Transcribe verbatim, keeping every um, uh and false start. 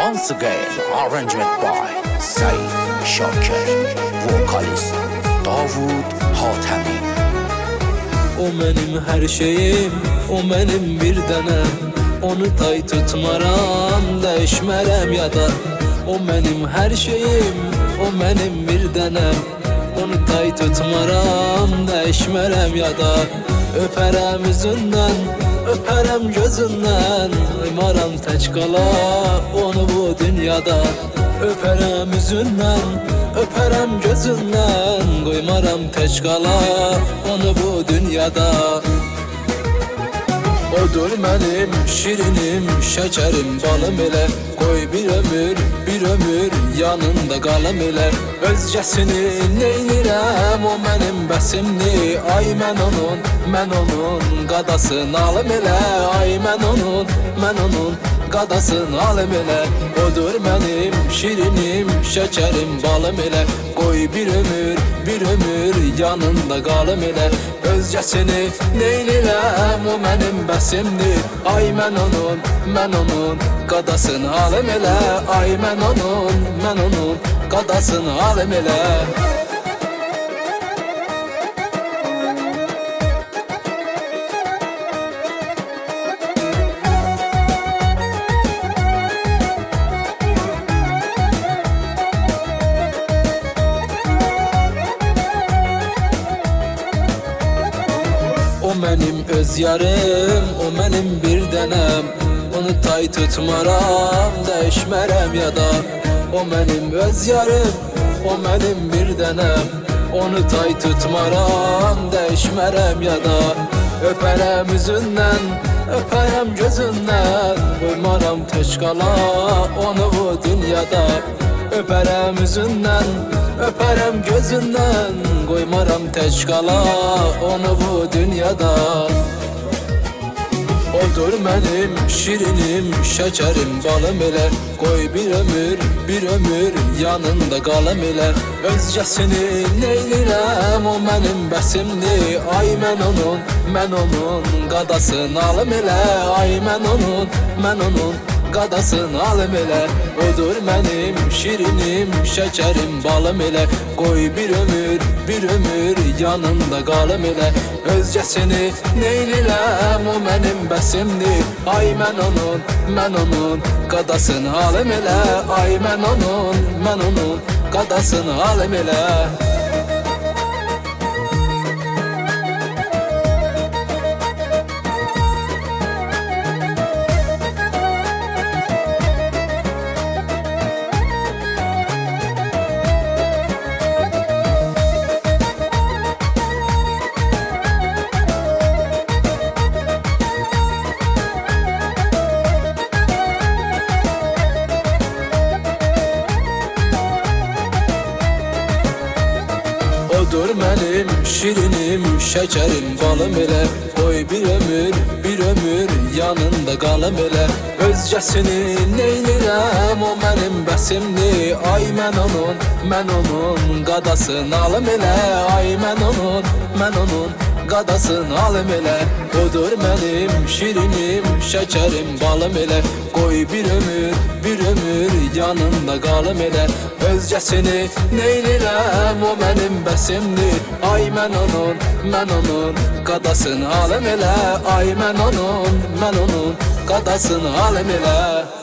Once again, arrangement by Said Şakir, vocalist Davud Hatemi. O benim her şeyim, o benim bir tanem. Onu tay tutmaram, değişmerem ya da. O benim her şeyim, o benim bir tanem. Onu tay tutmaram, değişmerem ya da. Öperem yüzünden, öperem gözünden. Uymaram teç kala onu bu dünyada. Öperem yüzünden, öperem gözünden. Koymaram teç kala onu bu dünyada. Odur benim şirinim, şekerim, balım ile. Koy bir ömür, bir ömür yanında kalım ile. Özcesini neylirəm, o benim besimli. Ay mən onun, mən onun qadasını alım ile. Ay mən onun, mən onun qadasını alım ile. Odur benim şirinim, şekerim, balım ile. Koy bir ömür, bir ömür yanında kalım ile. Özcesini neylirəm, o benim besimli. Ay mən onun, mən onun qadasını alım elə. Ay mən onun, mən onun qadasını alım elə. O benim öz yarım, o benim bir tanem. Onu tay tutmaram, değişmerem ya da. O benim öz yarım, o benim bir tanem. Onu tay tutmaram, değişmerem ya da. Öperem yüzünden, öperem gözünden. Koymaram teç kala onu bu dünyada. Öperem yüzünden, öperem gözünden. Koymaram teç kala onu bu dünyada. Odur benim şirinim, şekerim, balım ile. Koy bir ömür, bir ömür yanında kalım ile. Özcesini neylirəm, o benim besimli. Ay mən onun, mən onun qadasını alım ile. Ay mən onun, mən onun qadasını alım elə. Odur benim şirinim, şekerim, balım elə. Koy bir ömür, bir ömür yanında kalım elə. Özcesini neylirəm, o benim besimli. Ay mən onun, mən onun qadasını alım elə. Ay mən onun, mən onun qadasını alım elə. Odur benim şirinim, şekerim, balım ile. Koy bir ömür, bir ömür yanında kalım ile. Özcesini neylirəm, o benim besimli. Ay mən onun, mən onun qadasını alım ile. Ay mən onun, mən onun qadasını alım ile. Odur benim şirinim, şekerim, balım ile. Koy bir ömür, bir ömür yanında kalım ile. Özcesini neylirəm, o benim besimli. Ay mən onun, mən onun qadasını alım elə. Ay mən onun, mən onun qadasını alım elə.